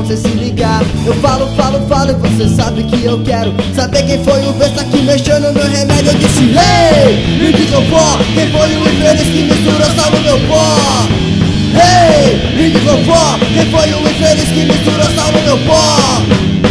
bom cê se ligar. Eu falo e você sabe que eu quero saber quem foi o besta que mexeu no meu remédio. Eu disse, ei, me diz vovó, quem foi o infeliz que misturou sal no meu pó? Ei, me diz vovó, quem foi o infeliz que misturou sal no meu pó?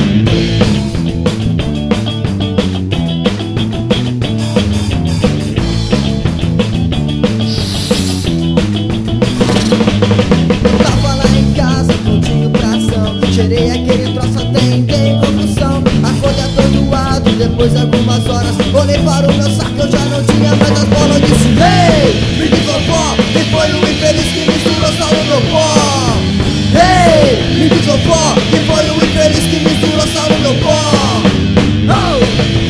Cheirei aquele troço até entrei em convulsão. Acordei atordoado, depois de algumas horas olhei para o meu saco, eu já não tinha mais as bolas. Eu disse, ei, me diz vovó, quem foi o infeliz que misturou sal no meu pó? Ei, me diz vovó, quem foi o infeliz que misturou sal no meu pó? Oh!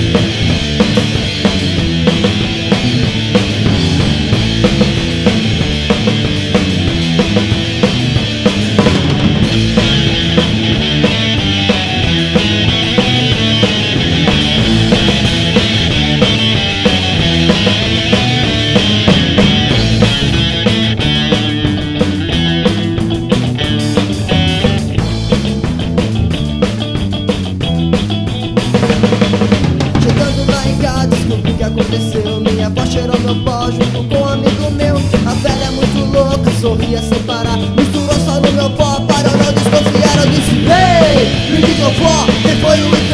Descobri o que aconteceu, minha avó cheirou meu pó junto com um amigo meu. A velha é muito louca, sorria sem parar, misturou só no meu pó para eu não desconfiar. Eu disse, ei, me diz vovó, quem foi o